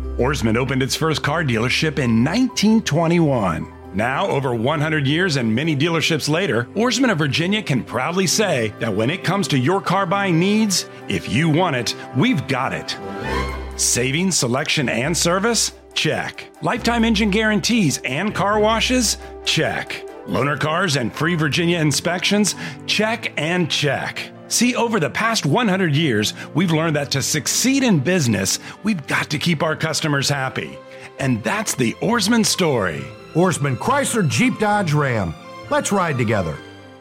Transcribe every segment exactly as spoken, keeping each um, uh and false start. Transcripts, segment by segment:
Oarsman opened its first car dealership in nineteen twenty-one. Now, over one hundred years and many dealerships later, Oarsman of Virginia can proudly say that when it comes to your car buying needs, if you want it, we've got it. Savings, selection, and service? Check. Lifetime engine guarantees and car washes? Check. Loaner cars and free Virginia inspections? Check and check. See, over the past one hundred years, we've learned that to succeed in business, we've got to keep our customers happy. And that's the Oarsman story. Oarsman Chrysler Jeep Dodge Ram. Let's ride together.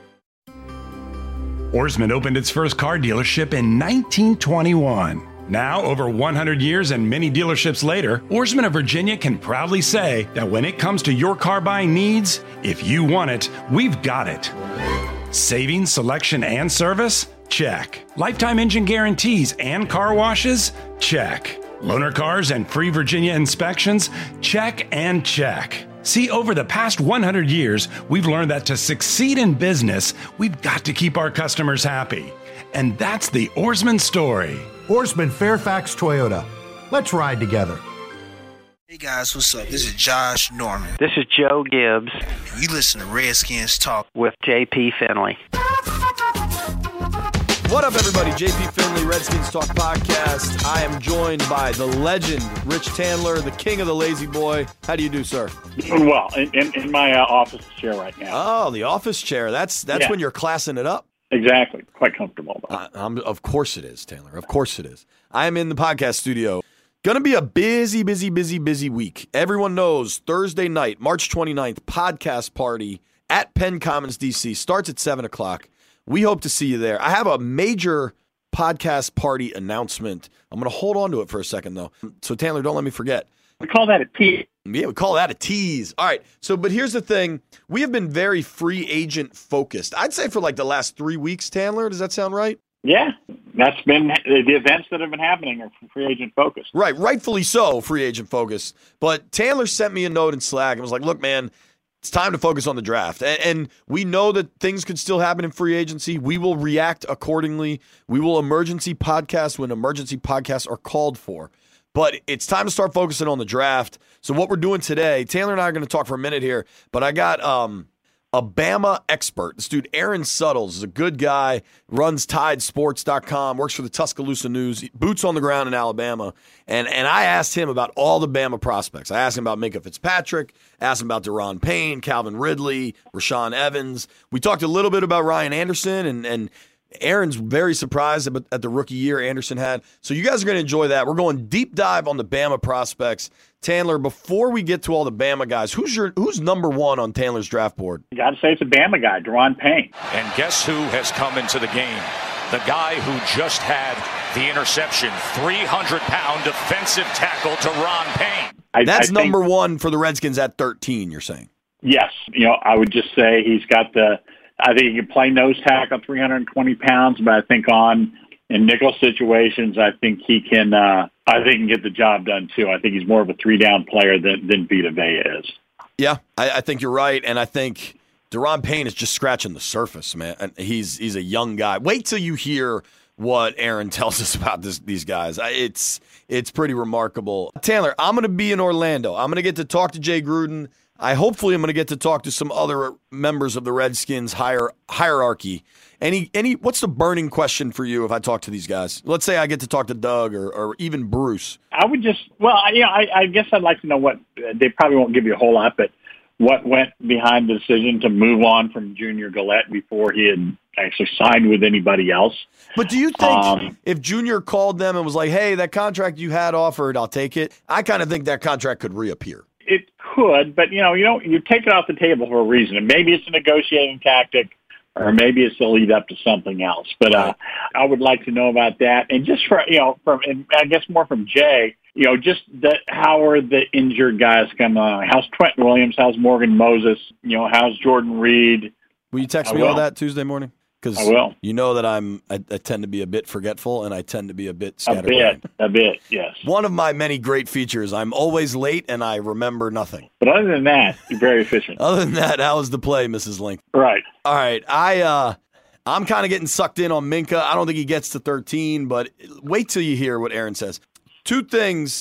Oarsman opened its first car dealership in nineteen twenty-one. Now, over one hundred years and many dealerships later, Oarsman of Virginia can proudly say that when it comes to your car buying needs, if you want it, we've got it. Savings, selection, and service? Check. Lifetime engine guarantees and car washes? Check. Loaner cars and free Virginia inspections? Check and check. See, over the past one hundred years, we've learned that to succeed in business, we've got to keep our customers happy. And that's the Oarsman story. Oarsman Fairfax Toyota. Let's ride together. Hey guys, what's up? This is Josh Norman. This is Joe Gibbs. You listen to Redskins Talk with J P Finley. What up, everybody? J P Finley, Redskins Talk Podcast. I am joined by the legend, Rich Tandler, the king of the lazy boy. How do you do, sir? Doing well. In, in, in my uh, office chair right now. Oh, the office chair. That's that's yeah. when you're classing it up. Exactly. Quite comfortable, though. Uh, I'm, of course it is, Taylor. Of course it is. I am in the podcast studio. Going to be a busy, busy, busy, busy week. Everyone knows Thursday night, March twenty-ninth, podcast party at Penn Commons, D C. Starts at seven o'clock. We hope to see you there. I have a major podcast party announcement. I'm going to hold on to it for a second, though. So, Taylor, don't let me forget. We call that a tease. Yeah, we call that a tease. All right. So, but here's the thing. We have been very free agent focused. I'd say for like the last three weeks, Taylor. Does that sound right? Yeah. That's been the events that have been happening are free agent focused. Right. Rightfully so, free agent focused. But Taylor sent me a note in Slack and was like, look, man, it's time to focus on the draft. And, and we know that things could still happen in free agency. We will react accordingly. We will emergency podcast when emergency podcasts are called for. But it's time to start focusing on the draft. So what we're doing today, Taylor and I are going to talk for a minute here, but I got um, a Bama expert. This dude, Aaron Suttles, is a good guy, runs Tide Sports dot com, works for the Tuscaloosa News, boots on the ground in Alabama. And and I asked him about all the Bama prospects. I asked him about Minkah Fitzpatrick, asked him about Deron Payne, Calvin Ridley, Rashaan Evans. We talked a little bit about Ryan Anderson, and and Aaron's very surprised at the rookie year Anderson had. So you guys are going to enjoy that. We're going deep dive on the Bama prospects. Tandler, before we get to all the Bama guys, who's your who's number one on Tandler's draft board? You got to say it's a Bama guy, Deron Payne. And guess who has come into the game? The guy who just had the interception, three hundred pound defensive tackle, Deron Payne. I, That's I number think, one for the Redskins at thirteen, you're saying? Yes. You know, I would just say he's got the I think he can play nose tackle, three hundred twenty pounds, but I think on in nickel situations, I think he can. Uh, I think he can get the job done too. I think he's more of a three-down player than than Vita Vea is. Yeah, I, I think you're right, and I think Deron Payne is just scratching the surface, man. And he's he's a young guy. Wait till you hear what Aaron tells us about this, these guys. It's it's pretty remarkable. Taylor, I'm going to be in Orlando. I'm going to get to talk to Jay Gruden. I hopefully am going to get to talk to some other members of the Redskins hier- hierarchy. Any, any, what's the burning question for you if I talk to these guys? Let's say I get to talk to Doug or, or even Bruce. I would just, well, I, you know, I, I guess I'd like to know what, they probably won't give you a whole lot, but what went behind the decision to move on from Junior Galette before he had actually signed with anybody else. But do you think um, if Junior called them and was like, hey, that contract you had offered, I'll take it, I kind of think that contract could reappear. It could, but you know, you don't. You take it off the table for a reason, and maybe it's a negotiating tactic, or maybe it's to lead up to something else. But uh, I would like to know about that, and just for you know, from and I guess more from Jay, you know, just the how are the injured guys coming on? How's Trent Williams? How's Morgan Moses? You know, how's Jordan Reed? Will you text I me will. all that Tuesday morning? Because you know that I'm, I, I tend to be a bit forgetful, and I tend to be a bit scatterbrained. A bit, a bit, yes. One of my many great features, I'm always late, and I remember nothing. But other than that, you're very efficient. Other than that, how was the play, Missus Link? Right. All right, I, uh, I'm kind of getting sucked in on Minkah. I don't think he gets to thirteen, but wait till you hear what Aaron says. Two things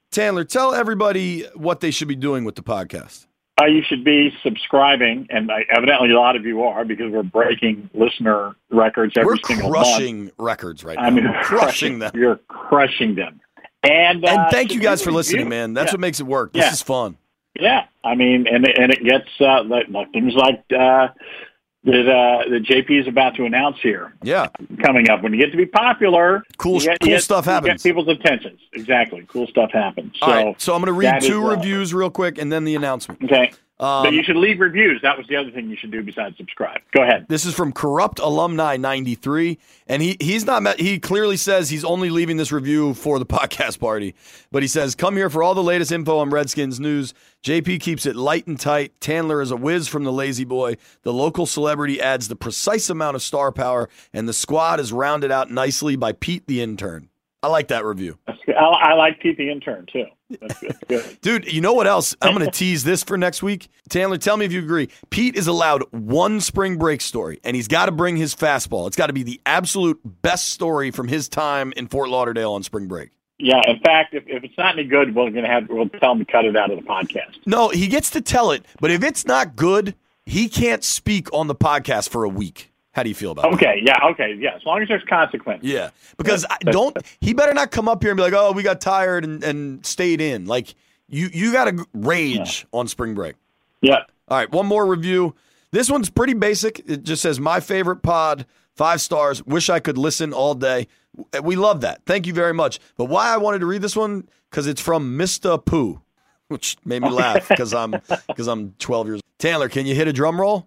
Tandler, tell everybody what they should be doing with the podcast. Uh, you should be subscribing, and I, evidently a lot of you are, because we're breaking listener records every We're single month. crushing records right now. I mean, We're crushing them. You're crushing them. And, uh, and thank you guys for review. listening, man. That's yeah. what makes it work. This yeah. is fun. Yeah, I mean, and and it gets uh, like, like things like uh, that uh, that J P is about to announce here. Yeah, coming up. When you get to be popular, cool, you get, cool you get, stuff you happens. Get people's attentions. Exactly, cool stuff happens. All so, right, so I'm going to read two is, uh, reviews real quick, and then the announcement. Okay. Um, but you should leave reviews. That was the other thing you should do besides subscribe. Go ahead. This is from Corrupt Alumni ninety-three, and he he's not met, he clearly says he's only leaving this review for the podcast party, but he says, come here for all the latest info on Redskins news. J P keeps it light and tight. Tandler is a whiz from the Lazy Boy. The local celebrity adds the precise amount of star power, and the squad is rounded out nicely by Pete the intern. I like that review. That's good. I, I like Pete the intern, too. That's good. good. Dude, you know what else? I'm going to tease this for next week. Tandler, tell me if you agree. Pete is allowed one spring break story, and he's got to bring his fastball. It's got to be the absolute best story from his time in Fort Lauderdale on spring break. Yeah, in fact, if, if it's not any good, we're going to have we'll tell him to cut it out of the podcast. No, he gets to tell it, but if it's not good, he can't speak on the podcast for a week. How do you feel about okay, that? Okay, yeah, okay, yeah. As long as there's consequences. Yeah, because I don't. He better not come up here and be like, "Oh, we got tired and, and stayed in." Like you, you got to rage yeah. on spring break. Yeah. All right, one more review. This one's pretty basic. It just says, "My favorite pod, five stars. Wish I could listen all day." We love that. Thank you very much. But why I wanted to read this one because it's from Mister Pooh, which made me laugh because I'm because I'm twelve years old. Tandler, can you hit a drum roll?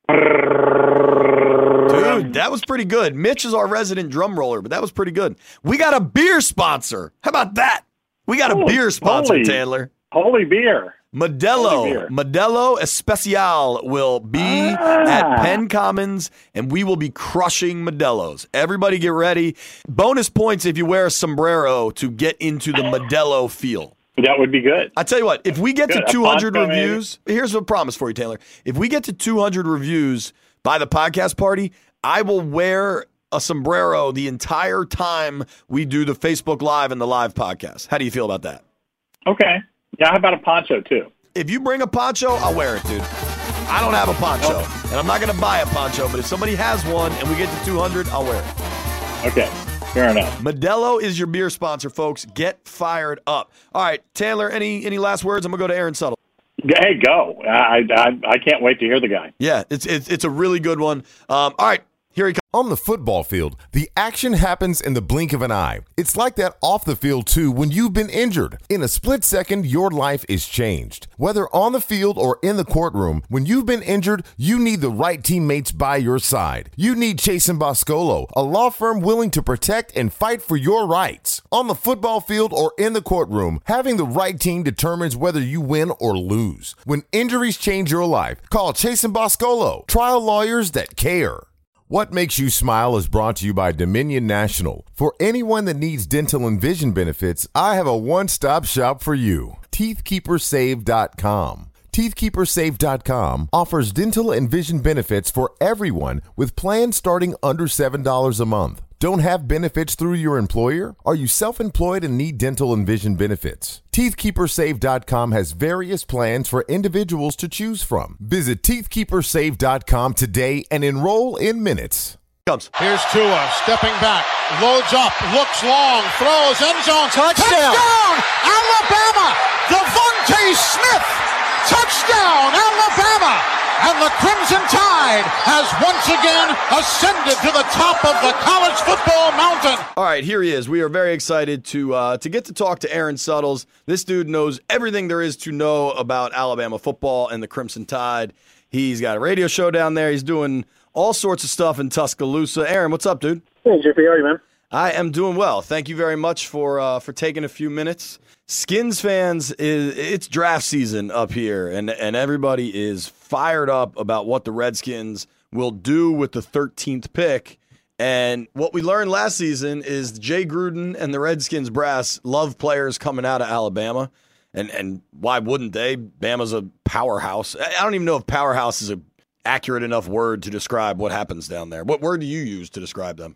Dude, that was pretty good. Mitch is our resident drum roller, but that was pretty good. We got a beer sponsor. How about that? We got a holy, beer sponsor, holy, Tandler. Holy beer. Modelo. Holy beer. Modelo Especial will be ah. at Penn Commons, and we will be crushing Modelos. Everybody get ready. Bonus points if you wear a sombrero to get into the Modelo feel. That would be good. I tell you what, if we get good. to two hundred poncho, reviews, maybe. Here's a promise for you, Taylor. If we get to two hundred reviews by the podcast party, I will wear a sombrero the entire time we do the Facebook Live and the live podcast. How do you feel about that? Okay. Yeah, how about a poncho, too? If you bring a poncho, I'll wear it, dude. I don't have a poncho, okay. and I'm not going to buy a poncho, but if somebody has one and we get to two hundred, I'll wear it. Okay. Fair enough. Modelo is your beer sponsor, folks. Get fired up. All right, Tandler, any any last words? I'm going to go to Aaron Suttle. Hey, go. I, I I can't wait to hear the guy. Yeah, it's it's, it's a really good one. Um, all right, here he comes. On the football field, the action happens in the blink of an eye. It's like that off the field, too, when you've been injured. In a split second, your life is changed. Whether on the field or in the courtroom, when you've been injured, you need the right teammates by your side. You need Chasen Boscolo, a law firm willing to protect and fight for your rights. On the football field or in the courtroom, having the right team determines whether you win or lose. When injuries change your life, call Chasen Boscolo, trial lawyers that care. What Makes You Smile is brought to you by Dominion National. For anyone that needs dental and vision benefits, I have a one-stop shop for you. teeth keeper save dot com. teeth keeper save dot com offers dental and vision benefits for everyone with plans starting under seven dollars a month. Don't have benefits through your employer? Are you self-employed and need dental and vision benefits? teeth keeper save dot com has various plans for individuals to choose from. Visit teeth keeper save dot com today and enroll in minutes. Comes. Here's Tua stepping back, loads up, looks long, throws, end zone, touchdown! Touchdown! Alabama! Devontae Smith! Touchdown, Alabama! And the Crimson Tide has once again ascended to the top of the college football mountain. All right, here he is. We are very excited to uh, to get to talk to Aaron Suttles. This dude knows everything there is to know about Alabama football and the Crimson Tide. He's got a radio show down there. He's doing all sorts of stuff in Tuscaloosa. Aaron, what's up, dude? Hey, J P, how are you, man? I am doing well. Thank you very much for uh, for taking a few minutes. Skins fans, is it's draft season up here, and, and everybody is fired up about what the Redskins will do with the thirteenth pick. And what we learned last season is Jay Gruden and the Redskins brass love players coming out of Alabama. And and why wouldn't they? Bama's a powerhouse. I don't even know if powerhouse is an accurate enough word to describe what happens down there. What word do you use to describe them?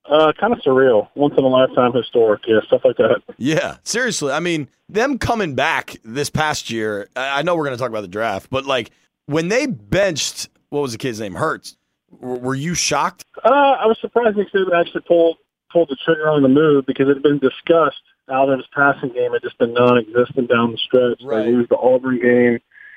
Uh, kind of surreal. Once in a lifetime historic. Yeah, stuff like that. Yeah, seriously. I mean, them coming back this past year, I know we're going to talk about the draft, but like when they benched, what was the kid's name? Hurts. Were you shocked? Uh, I was surprised Nick Saban actually pulled pulled the trigger on the move because it had been discussed. Alabama's passing game had just been non-existent down the stretch. Right. They lose the Auburn game.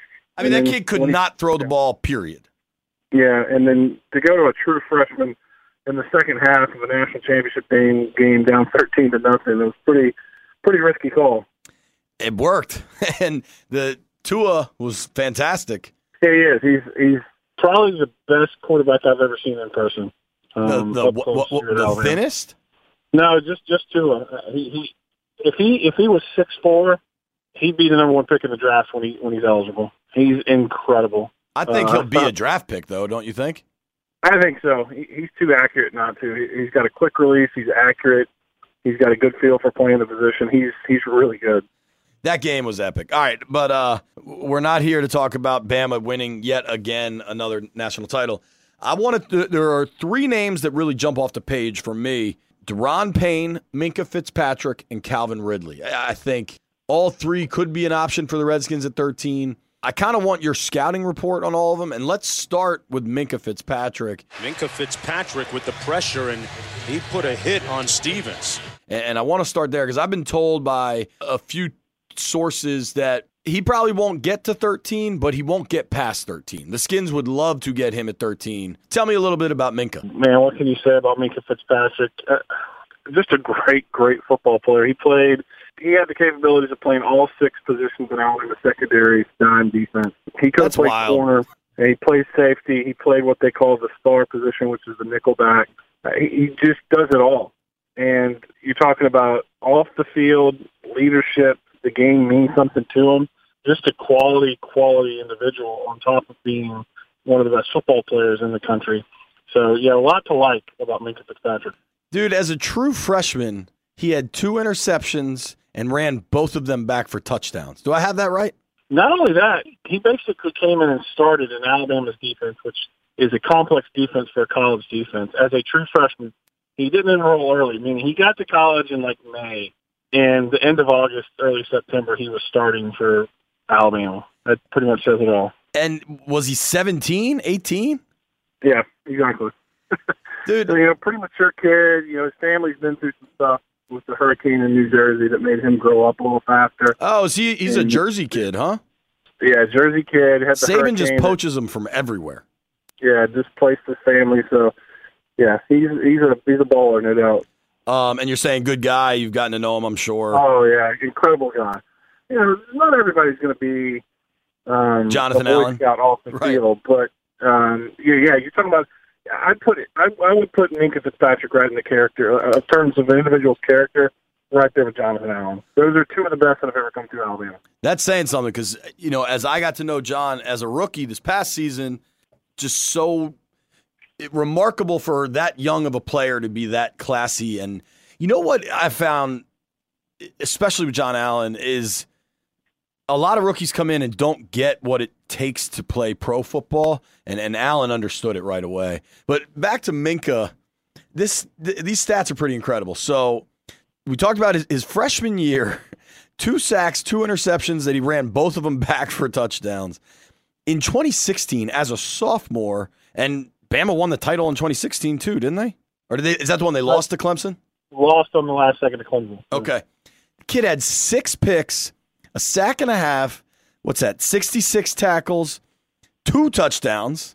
I mean, that kid could not throw the ball, period. Yeah, and then to go to a true freshman in the second half of a national championship game, game down thirteen to nothing, it was pretty pretty risky call. It worked, and the Tua was fantastic. Yeah, he is. He's he's probably the best quarterback I've ever seen in person. Um, the the, what, what, the thinnest? No, just just Tua. He, he if he if he was six four, he'd be the number one pick in the draft when he when he's eligible. He's incredible. I think uh, he'll be a draft pick, though, don't you think? I think so. He, he's too accurate not to. He, he's got a quick release. He's accurate. He's got a good feel for playing the position. He's he's really good. That game was epic. All right, but uh, we're not here to talk about Bama winning yet again another national title. I wanted to, there are three names that really jump off the page for me: Deron Payne, Minkah Fitzpatrick, and Calvin Ridley. I, I think all three could be an option for the Redskins at thirteen. I kind of want your scouting report on all of them, and let's start with Minkah Fitzpatrick. Minkah Fitzpatrick with the pressure, and he put a hit on Stevens. And, and I want to start there because I've been told by a few sources that he probably won't get to thirteen, but he won't get past thirteen. The Skins would love to get him at thirteen. Tell me a little bit about Minkah. Man, what can you say about Minkah Fitzpatrick? Uh, just a great, great football player. He played... He had the capabilities of playing all six positions in Alabama secondary dime defense. He could play corner, and he plays safety. He played what they call the star position, which is the nickelback. Uh, he, he just does it all. And you're talking about off the field leadership. The game means something to him. Just a quality, quality individual on top of being one of the best football players in the country. So, yeah, a lot to like about Minkah Fitzpatrick. Dude, as a true freshman, he had two interceptions and ran both of them back for touchdowns. Do I have that right? Not only that, he basically came in and started in Alabama's defense, which is a complex defense for a college defense. As a true freshman, he didn't enroll early, meaning he got to college in like May, and the end of August, early September, he was starting for Alabama. That pretty much says it all. And was he seventeen, eighteen? Yeah, exactly. Dude. So, you know, pretty mature kid. You know, his family's been through some stuff with the hurricane in New Jersey that made him grow up a little faster. Oh, is he, he's and, a Jersey kid, huh? Yeah, Jersey kid. Had the Saban just poaches that, him from everywhere. Yeah, displaced his family. So, yeah, he's he's a he's a baller, no doubt. Um, and you're saying good guy. You've gotten to know him, I'm sure. Oh yeah, incredible guy. You know, not everybody's going to be um, Jonathan a Boy Allen Scout off the right. field, but um, yeah, yeah, you're talking about. I put it. I, I would put Minkah Fitzpatrick right in the character, uh, in terms of an individual's character, right there with Jonathan Allen. Those are two of the best that have ever come through Alabama. That's saying something because, you know, as I got to know John as a rookie this past season, just so it, remarkable for that young of a player to be that classy. And you know what I found, especially with John Allen, is a lot of rookies come in and don't get what it takes to play pro football, and, and Allen understood it right away. But back to Minkah, this th- these stats are pretty incredible. So we talked about his, his freshman year, two sacks, two interceptions that he ran both of them back for touchdowns. In twenty sixteen, as a sophomore, and Bama won the title in twenty sixteen too, didn't they? Or did they? Is that the one they lost to Clemson? Lost on the last second to Clemson. Okay. Kid had six picks, a sack and a half. What's that? sixty-six tackles, two touchdowns,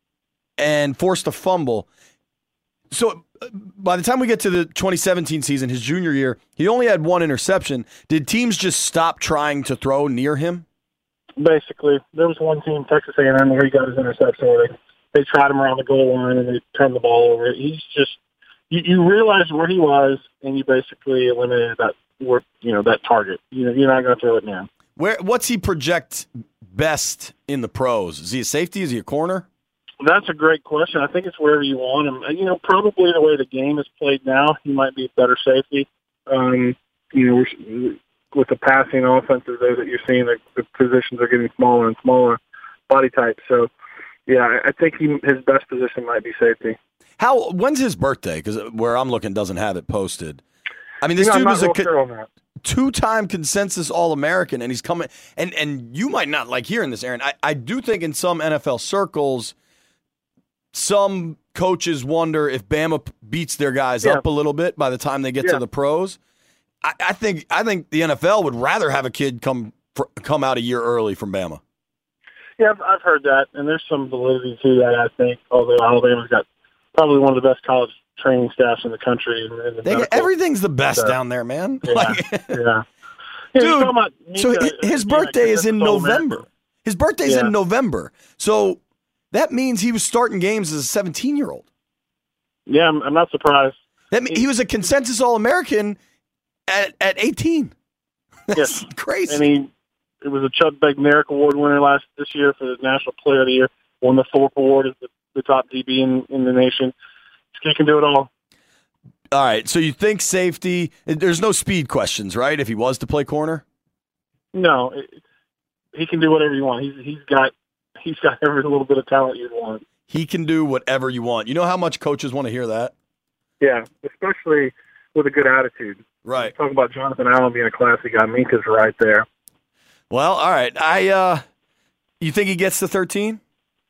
and forced a fumble. So by the time we get to the twenty seventeen season, his junior year, he only had one interception. Did teams just stop trying to throw near him? Basically, there was one team, Texas A and M, where he got his interception. Where they they tried him around the goal line and they turned the ball over. He's just you, you realize where he was, and you basically eliminated that you know that target. You know, you're not going to throw it now. Where what's he project best in the pros? Is he a safety? Is he a corner? That's a great question. I think it's wherever you want him. You know, probably the way the game is played now, he might be a better safety. Um, you know, we're, with the passing offenses there that you're seeing, the, the positions are getting smaller and smaller body types. So, yeah, I think he, his best position might be safety. How? When's his birthday? Because where I'm looking doesn't have it posted. I mean, this you know, dude I'm was a not co- real sure on that. two-time consensus All-American, and he's coming. And and you might not like hearing this, Aaron. I, I do think in some N F L circles, some coaches wonder if Bama beats their guys Yeah. up a little bit by the time they get Yeah. to the pros. I, I think I think the N F L would rather have a kid come fr- come out a year early from Bama. Yeah, I've, I've heard that, and there's some validity to that, I think, although Alabama's got probably one of the best college training staffs in the country. In, in the They get, medical. everything's the best So, down there, man. Yeah, Like- yeah. Yeah, Dude, you're talking about so Mika, hi- his yeah, birthday is in that's all November. American. His birthday's Yeah. in November. So that means he was starting games as a seventeen-year-old. Yeah, I'm, I'm not surprised. That mean, he was a consensus All-American at at eighteen. That's Yes. crazy. And he it was a Chuck Bednarik Award winner last this year for the National Player of the Year. Won the Thorpe Award as the, the top D B in, in the nation. This kid can do it all. All right, so you think safety. There's no speed questions, right, if he was to play corner? No, it, he can do whatever you want. He's he's got he's got every little bit of talent you'd want. He can do whatever you want. You know how much coaches want to hear that? Yeah, especially with a good attitude. Right. Talk about Jonathan Allen being a classy guy. Minka's right there. Well, all right. I uh you think he gets to thirteen?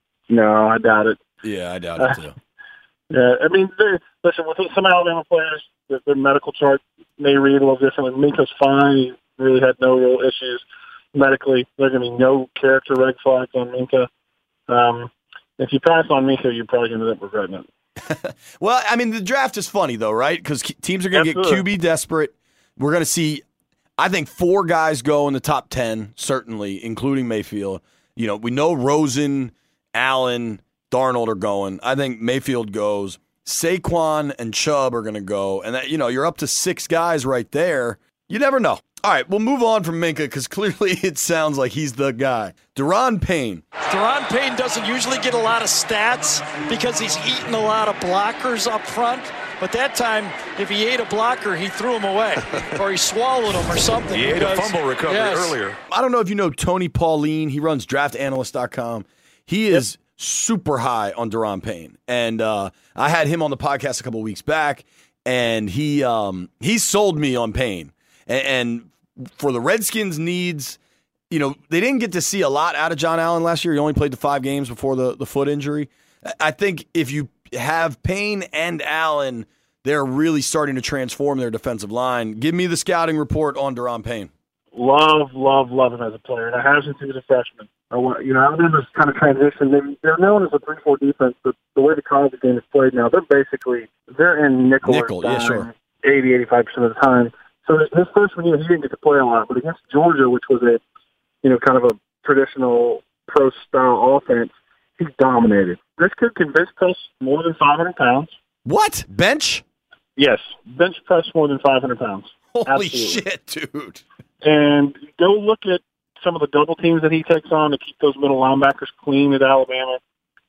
No, I doubt it. Yeah, I doubt it too. Yeah, I mean, they- listen, with some Alabama players, their, their medical chart may read a little differently. Minka's fine. He really had no real issues medically. There's going to be no character red flags on Minka. Um, if you pass on Minka, you're probably going to end up regretting it. Well, I mean, the draft is funny, though, right? Because teams are going to get Absolutely. Q B desperate. We're going to see, I think, four guys go in the top ten, certainly, including Mayfield. You know, we know Rosen, Allen, Darnold are going. I think Mayfield goes. Saquon and Chubb are going to go. And, that, you know, you're up to six guys right there. You never know. All right, we'll move on from Minka because clearly it sounds like he's the guy. Deron Payne. Deron Payne doesn't usually get a lot of stats because he's eaten a lot of blockers up front. But that time, if he ate a blocker, he threw him away or he swallowed him or something. He ate a because- fumble recovery yes. earlier. I don't know if you know Tony Pauline. He runs draft analyst dot com. He is yep. super high on Deron Payne. And uh, I had him on the podcast a couple weeks back, and he um, he sold me on Payne. And, and for the Redskins' needs, you know, they didn't get to see a lot out of John Allen last year. He only played the five games before the, the foot injury. I think if you have Payne and Allen, they're really starting to transform their defensive line. Give me the scouting report on Deron Payne. Love, love, love him as a player, and I have since he was a freshman. I want, you know, Alabama's kind of transition. They, they're known as a three four defense, but the way the college game is played now, they're basically they're in nickel, nickel or yeah, sure, eighty, eighty-five percent of the time. So his freshman year, he didn't get to play a lot, but against Georgia, which was a, you know, kind of a traditional pro style offense, he dominated. This kid can bench press more than five hundred pounds. What bench? Yes, bench press more than five hundred pounds. Holy Absolutely. shit, dude! And go look at some of the double teams that he takes on to keep those middle linebackers clean at Alabama.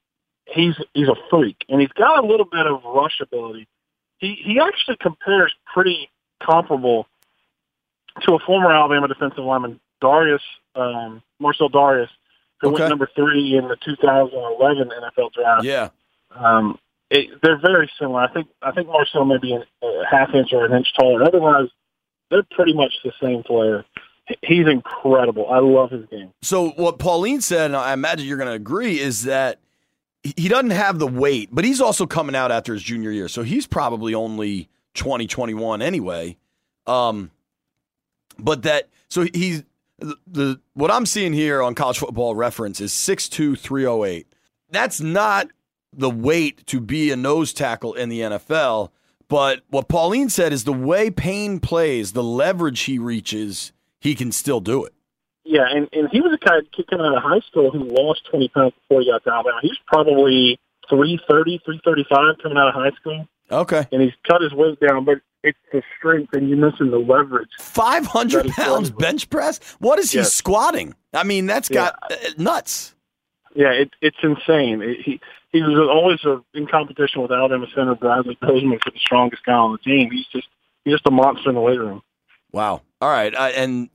He's he's a freak, and he's got a little bit of rush ability. He he actually compares pretty comparable to a former Alabama defensive lineman, Darius um, Marcel Darius, who Okay. went number three in the two thousand eleven N F L draft. Yeah. Um, it, they're very similar. I think I think Marcel may be a half inch or an inch taller. Otherwise, they're pretty much the same player. He's incredible. I love his game. So what Pauline said, and I imagine you're going to agree, is that he doesn't have the weight, but he's also coming out after his junior year, so he's probably only twenty, twenty-one anyway. Um, but that so he's the, the what I'm seeing here on College Football Reference is six two, three oh eight. That's not the weight to be a nose tackle in the N F L. But what Pauline said is the way Payne plays, the leverage he reaches, he can still do it. Yeah, and, and he was a guy kicking out of high school who lost twenty pounds before he got to Alabama. He's probably three thirty, three thirty-five coming out of high school. Okay. And he's cut his weight down, but it's the strength, and you mentioned the leverage. five hundred pounds bench press? What is he Yes. squatting? I mean, that's got uh, nuts. Yeah, it, it's insane. It, he he was always a, in competition with Alabama center Bradley Posman for the strongest guy on the team. He's just he's just a monster in the weight room. Wow. All right. I, and,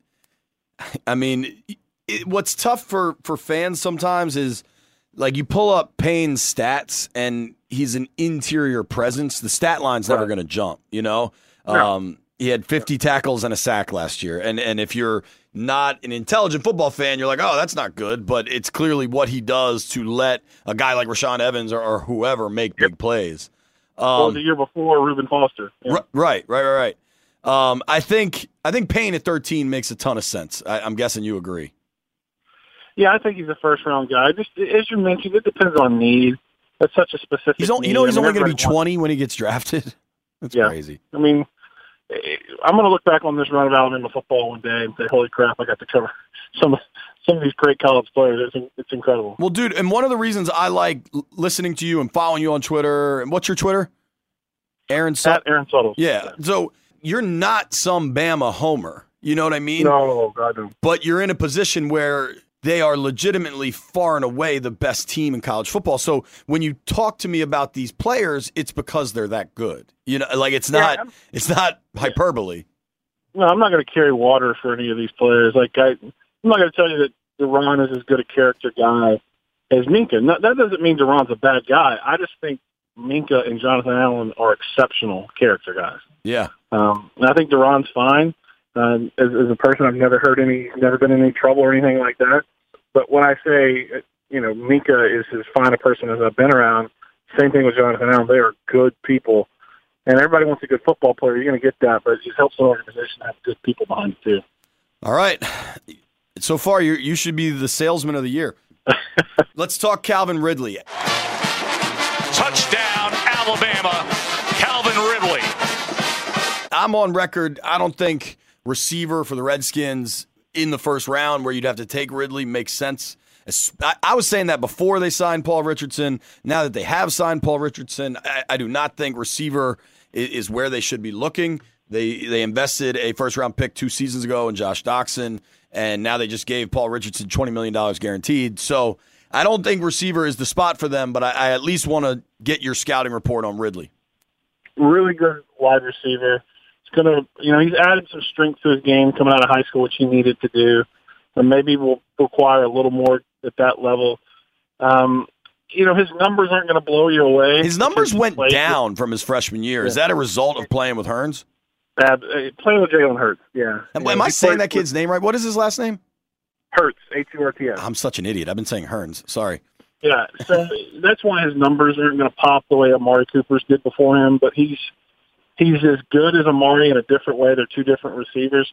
I mean, it, what's tough for, for fans sometimes is, like, you pull up Payne's stats, and he's an interior presence. The stat line's never Right. going to jump, you know? No. Um, he had fifty tackles and a sack last year. And, and if you're not an intelligent football fan, you're like, oh, that's not good. But it's clearly what he does to let a guy like Rashaan Evans or, or whoever make big plays. Um, well, the year before, Reuben Foster. Yeah. r- right, right, right, right. Um, I think I think Payne at thirteen makes a ton of sense. I, I'm guessing you agree. Yeah, I think he's a first round guy. Just as you mentioned, it depends on need. That's such a specific. He's only, you need. know he's I mean, only going to be everybody wants- twenty when he gets drafted. That's Yeah. crazy. I mean, eh, I'm going to look back on this run of Alabama football one day and say, "Holy crap! I got to cover some of some of these great college players. It's, it's incredible." Well, dude, and one of the reasons I like l- listening to you and following you on Twitter, and what's your Twitter? Aaron Sut- At Aaron Suttles. Yeah. So you're not some Bama homer. You know what I mean? No, God no. But you're in a position where they are legitimately far and away the best team in college football. So when you talk to me about these players, it's because they're that good. You know, like it's Yeah, not I'm- it's not hyperbole. No, I'm not going to carry water for any of these players. Like I, I'm not going to tell you that Deron is as good a character guy as Minka. No, that doesn't mean Deron's a bad guy. I just think Minka and Jonathan Allen are exceptional character guys. Yeah. Um, and I think Deron's fine. Um, as, as a person, I've never heard any, never been in any trouble or anything like that. But when I say, you know, Minka is as fine a person as I've been around, same thing with Jonathan Allen. They are good people. And everybody wants a good football player. You're going to get that, but it just helps an organization have good people behind it, too. All right. So far, you you should be the salesman of the year. Let's talk Calvin Ridley. Touchdown, Alabama, Calvin Ridley. I'm on record. I don't think receiver for the Redskins in the first round where you'd have to take Ridley makes sense. I, I was saying that before they signed Paul Richardson. Now that they have signed Paul Richardson, I, I do not think receiver is, is where they should be looking. They they invested a first-round pick two seasons ago in Josh Doxson, and now they just gave Paul Richardson twenty million dollars guaranteed. So I don't think receiver is the spot for them, but I, I at least want to get your scouting report on Ridley. Really good wide receiver. It's going to, you know, he's added some strength to his game coming out of high school, which he needed to do, and maybe will require a little more at that level. Um, you know, his numbers aren't going to blow you away. His numbers went down from his freshman year. Yeah. Is that a result of playing with Hearns? Uh, playing with Jalen Hurts, yeah. Am, yeah, am I he saying played that kid's name right? What is his last name? Hurts, H U R T S. I'm such an idiot. I've been saying Hearns. Sorry. Yeah, so that's why his numbers aren't going to pop the way Amari Cooper's did before him, but he's he's as good as Amari in a different way. They're two different receivers.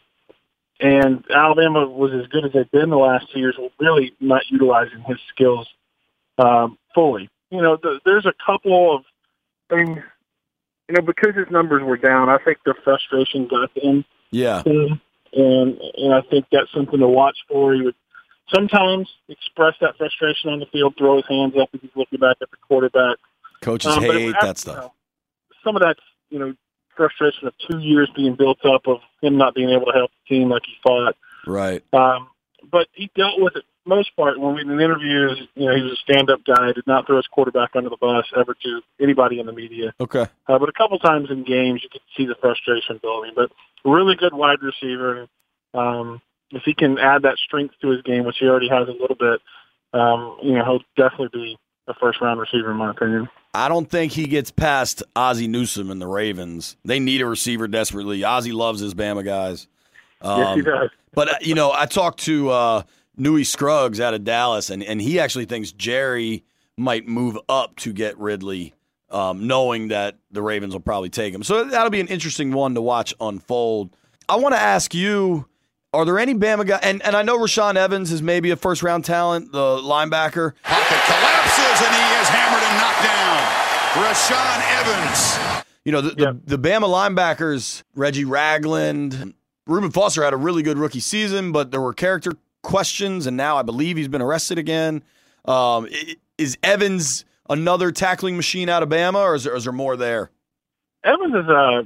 And Alabama was as good as they've been the last two years, really not utilizing his skills um, fully. You know, the, there's a couple of things, you know, because his numbers were down, I think the frustration got to him. Yeah. And, and I think that's something to watch for. He would sometimes express that frustration on the field, throw his hands up as he's looking back at the quarterback. Coaches Um, but it hate would that have- stuff. you know, some of that's, you know, frustration of two years being built up of him not being able to help the team like he thought. Right. Um, but he dealt with it for the most part. When we in interviews, you know, he was a stand-up guy, did not throw his quarterback under the bus ever to anybody in the media. Okay. Uh, but a couple times in games, you could see the frustration building. But really good wide receiver. Um, if he can add that strength to his game, which he already has a little bit, um, you know, he'll definitely be a first-round receiver, in my opinion. I don't think he gets past Ozzie Newsome and the Ravens. They need a receiver desperately. Ozzie loves his Bama guys. Um, yes, he does. But, uh, you know, I talked to uh, Newey Scruggs out of Dallas, and, and he actually thinks Jerry might move up to get Ridley, um, knowing that the Ravens will probably take him. So that'll be an interesting one to watch unfold. I want to ask you, are there any Bama guys, and, and I know Rashaan Evans is maybe a first-round talent, the linebacker. Pocket collapses, and he is hammered and knocked down. Rashaan Evans. You know, the, Yeah. the, the Bama linebackers, Reggie Ragland, Reuben Foster had a really good rookie season, but there were character questions, and now I believe he's been arrested again. Um, i- is Evans another tackling machine out of Bama, or is there, is there more there? Evans is a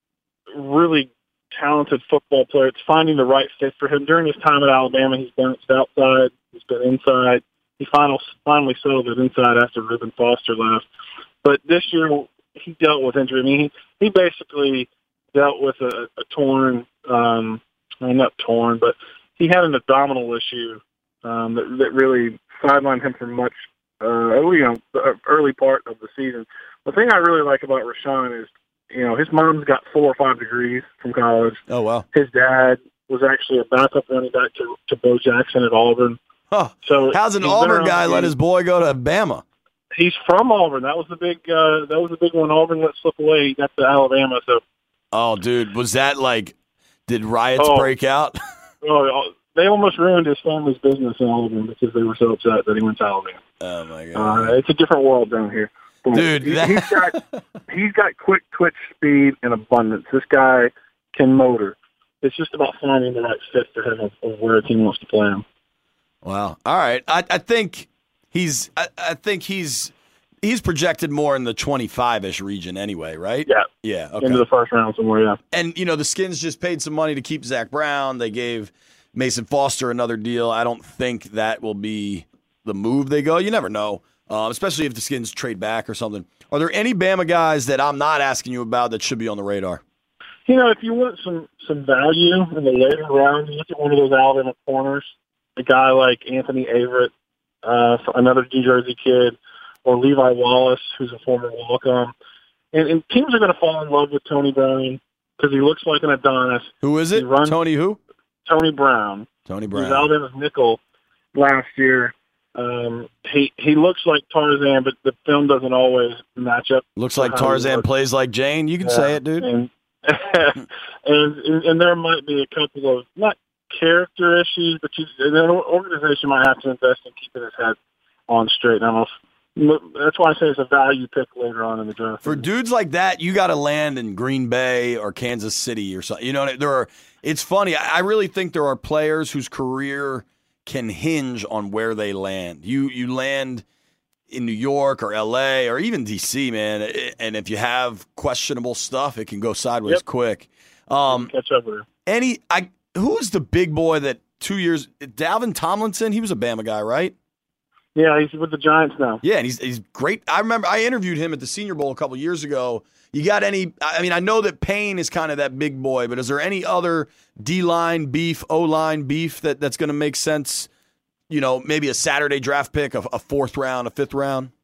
really talented football player. It's finding the right fit for him. During his time at Alabama, he's bounced outside. He's been inside. He final, finally settled it inside after Reuben Foster left. But this year, he dealt with injury. I mean, he, he basically dealt with a, a torn, um, well, not torn, but he had an abdominal issue um, that, that really sidelined him for much uh, you know, the early part of the season. The thing I really like about Rashawn is, you know, his mom's got four or five degrees from college. Oh, wow. His dad was actually a backup running back to, to Bo Jackson at Auburn. Huh. So how's an Auburn guy let his boy go to Bama? He's from Auburn. That was the big. Uh, that was the big one. Auburn let slip away. He got to Alabama. So. Oh, dude, was that like? Did riots oh, break out? oh, they almost ruined his family's business in Auburn because they were so upset that he went to Alabama. Oh my god! Uh, it's a different world down here, dude. He, that... he's got he's got quick twitch speed and abundance. This guy can motor. It's just about finding the right fit for him of, of where a team wants to play him. Wow. All right. I, I think he's. I, I think he's. He's projected more in the twenty-five-ish region anyway, right? Yeah. Yeah. Okay. Into the first round somewhere, yeah. And, you know, the Skins just paid some money to keep Zach Brown. They gave Mason Foster another deal. I don't think that will be the move they go. You never know, um, especially if the Skins trade back or something. Are there any Bama guys that I'm not asking you about that should be on the radar? You know, if you want some, some value in the later rounds, you look at one of those Alabama corners, a guy like Anthony Averett, uh, another New Jersey kid, or Levi Wallace, who's a former walk-on. And, and teams are going to fall in love with Tony Brown because he looks like an Adonis. Who is it? Runs, Tony who? Tony Brown. Tony Brown. He was Alabama's nickel last year. Um, he he looks like Tarzan, but the film doesn't always match up. Looks like Tarzan plays like Jane. You can yeah. say it, dude. And, and, and there might be a couple of, not character issues, but you, an organization might have to invest in keeping his head on straight. And I don't know if, that's why I say it's a value pick later on in the draft. For dudes like that, you got to land in Green Bay or Kansas City or something. You know, there are. It's funny. I really think there are players whose career can hinge on where they land. You you land in New York or L A or even D C, man, and if you have questionable stuff, it can go sideways yep. quick. Um, catch up with her. Any, I who was the big boy that two years? Dalvin Tomlinson. He was a Bama guy, right? Yeah, he's with the Giants now. Yeah, and he's he's great. I remember I interviewed him at the Senior Bowl a couple years ago. You got any? I mean, I know that Payne is kind of that big boy, but is there any other D-line beef, O-line beef that, that's going to make sense? You know, maybe a Saturday draft pick, a, a fourth round, a fifth round?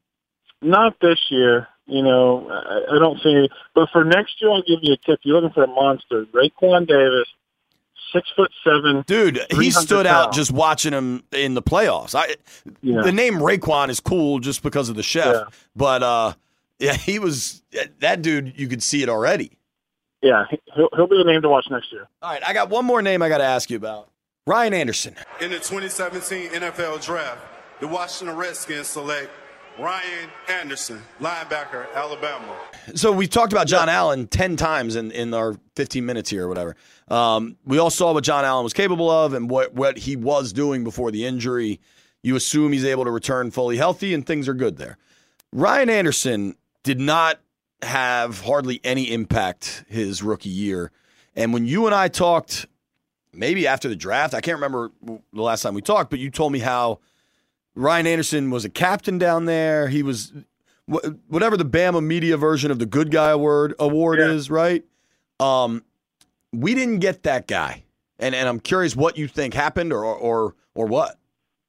Not this year. You know, I, I don't see. But for next year, I'll give you a tip. You're looking for a monster. Raekwon Davis. Six foot seven, dude. He stood pounds. out just watching him in the playoffs. I, yeah. The name Raekwon is cool just because of the chef, yeah. but uh, yeah, he was that dude. You could see it already. Yeah, he'll he'll be the name to watch next year. All right, I got one more name I got to ask you about. Ryan Anderson. In the twenty seventeen N F L Draft, the Washington Redskins select Ryan Anderson, linebacker, Alabama. So we talked about John yeah. Allen ten times in, in our fifteen minutes here or whatever. Um, we all saw what John Allen was capable of and what, what he was doing before the injury. You assume he's able to return fully healthy, and things are good there. Ryan Anderson did not have hardly any impact his rookie year. And when you and I talked, maybe after the draft, I can't remember the last time we talked, but you told me how Ryan Anderson was a captain down there. He was whatever the Bama media version of the good guy award award yeah. is, right? Um, we didn't get that guy, and and I'm curious what you think happened, or or or what.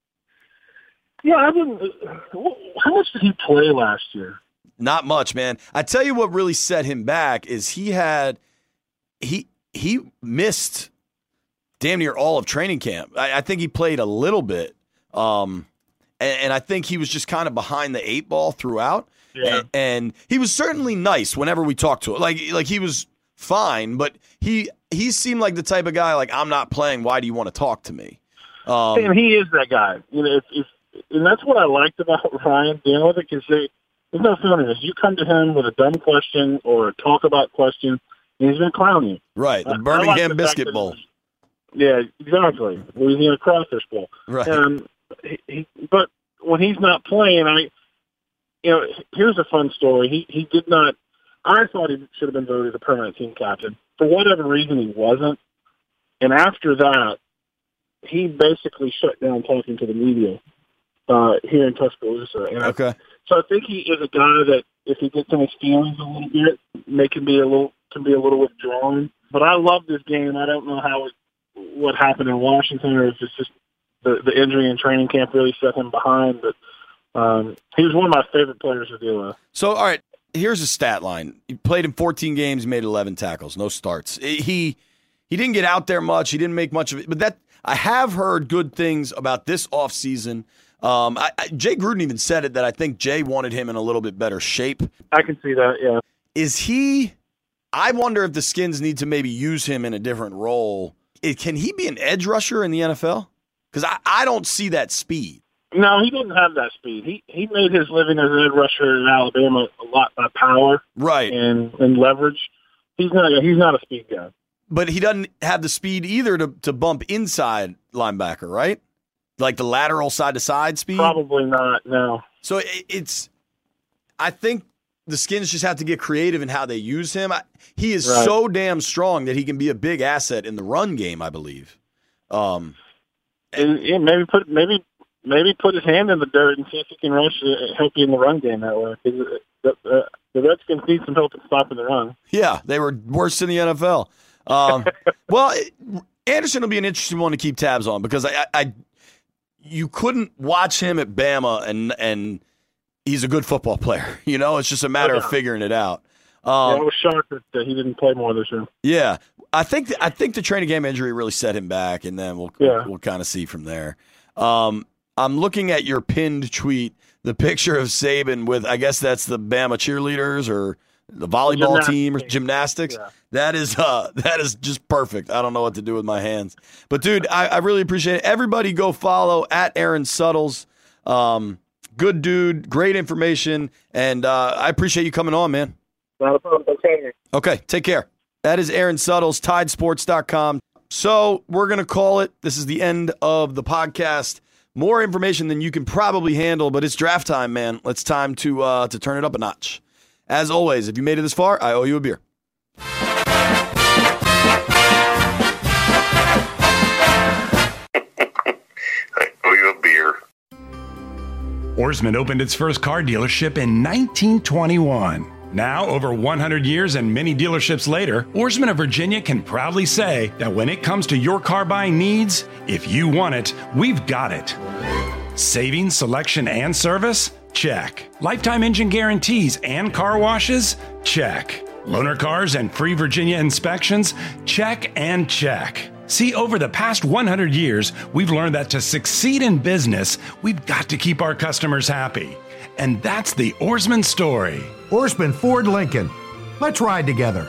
Yeah, I didn't. How much did he play last year? Not much, man. I tell you what really set him back is he had he he missed damn near all of training camp. I, I think he played a little bit. Um, And, and I think he was just kind of behind the eight ball throughout. Yeah. And, and he was certainly nice whenever we talked to him. Like, like he was fine, but he he seemed like the type of guy, like, I'm not playing. Why do you want to talk to me? Um, and he is that guy. You know, if, if, and that's what I liked about Ryan dealing with it, because there's no feeling this. You come to him with a dumb question or a talk about question, and he's going to clown you. Right, the I, Birmingham I like the Biscuit Bowl. Yeah, exactly. Louisiana Crawfish Bowl. Right. Um, he, he, but when he's not playing, I, you know, here's a fun story. He he did not. I thought he should have been voted a permanent team captain. For whatever reason, he wasn't. And after that, he basically shut down talking to the media uh, here in Tuscaloosa. And okay. I, so I think he is a guy that, if he gets in his feelings a little bit, may can be a little can be a little withdrawn. But I love this game. I don't know how it, what happened in Washington, or if it's just the, the injury in training camp really set him behind. But um, he was one of my favorite players to deal with. So, all right, here's a stat line. He played in fourteen games, made eleven tackles, no starts. He he didn't get out there much. He didn't make much of it. But that I have heard good things about this offseason. Um, I, I, Jay Gruden even said it, that I think Jay wanted him in a little bit better shape. I can see that, yeah. Is he – I wonder if the Skins need to maybe use him in a different role. It, can he be an edge rusher in the N F L? Because I, I don't see that speed. No, he didn't have that speed. He he made his living as an edge rusher in Alabama a lot by power, right, and, and leverage. He's not a, he's not a speed guy. But he doesn't have the speed either to, to bump inside linebacker, right? Like the lateral side-to-side speed? Probably not, no. So it, it's – I think the Skins just have to get creative in how they use him. I, he is right. so damn strong that he can be a big asset in the run game, I believe. Um, and, yeah, maybe put maybe maybe put his hand in the dirt and see if he can rush uh, help you in the run game that way. The, the, the Redskins need some help in stopping the run. Yeah, they were worse in the N F L. Um, well, it, Anderson will be an interesting one to keep tabs on because I, I you couldn't watch him at Bama and and he's a good football player. You know, it's just a matter okay. of figuring it out. Um, yeah, I was shocked that uh, he didn't play more this year. Yeah, I think the, I think the training game injury really set him back, and then we'll yeah. we'll, we'll kind of see from there. Um, I'm looking at your pinned tweet, the picture of Saban with, I guess that's the Bama cheerleaders or the volleyball gymnastics. team or gymnastics. Yeah. That is uh, that is just perfect. I don't know what to do with my hands. But, dude, I, I really appreciate it. Everybody go follow at Aaron Suttles. Um, good dude, great information, and uh, I appreciate you coming on, man. Not a problem. Okay. Okay, take care. That is Aaron Suttles, Tide Sports dot com. So we're going to call it. This is the end of the podcast. More information than you can probably handle, but it's draft time, man. It's time to uh, to turn it up a notch. As always, if you made it this far, I owe you a beer. I owe you a beer. Ourisman opened its first car dealership in nineteen twenty-one. Now, over one hundred years and many dealerships later, Ourisman of Virginia can proudly say that when it comes to your car buying needs, if you want it, we've got it. Savings, selection, and service? Check. Lifetime engine guarantees and car washes? Check. Loaner cars and free Virginia inspections? Check and check. See, over the past one hundred years, we've learned that to succeed in business, we've got to keep our customers happy. And that's the Ourisman story. Ourisman Ford Lincoln. Let's ride together.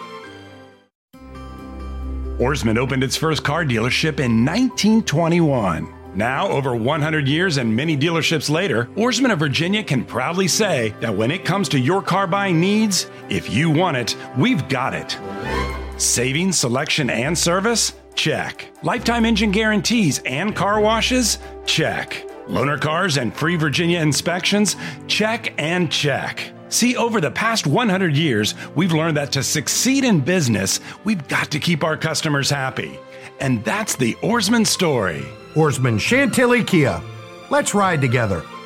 Ourisman opened its first car dealership in nineteen twenty-one. Now, over one hundred years and many dealerships later, Ourisman of Virginia can proudly say that when it comes to your car buying needs, if you want it, we've got it. Savings, selection, and service? Check. Lifetime engine guarantees and car washes? Check. Loaner cars and free Virginia inspections? Check and check. See, over the past one hundred years, we've learned that to succeed in business, we've got to keep our customers happy. And that's the Ourisman story. Ourisman Chantilly Kia. Let's ride together.